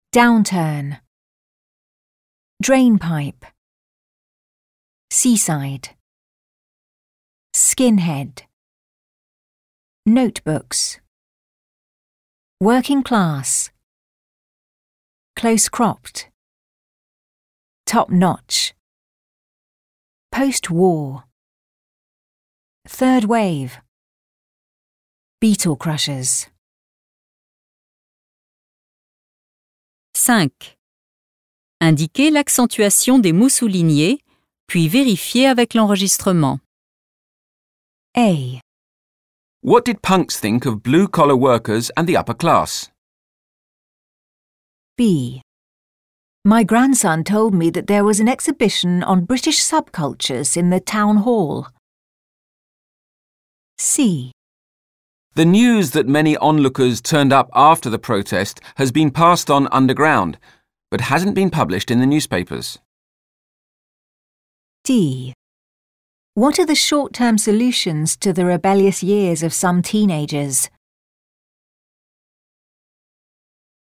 Downturn. Drainpipe. Seaside. Skinhead. Notebooks. Working class. Close-cropped. Top-notch. Post-war. Third wave. Beetle crushers. 5. Indiquez l'accentuation des mots soulignés, puis vérifiez avec l'enregistrement. A. What did punks think of blue-collar workers and the upper class? B. My grandson told me that there was an exhibition on British subcultures in the town hall. C. The news that many onlookers turned up after the protest has been passed on underground, but hasn't been published in the newspapers. D. What are the short-term solutions to the rebellious years of some teenagers?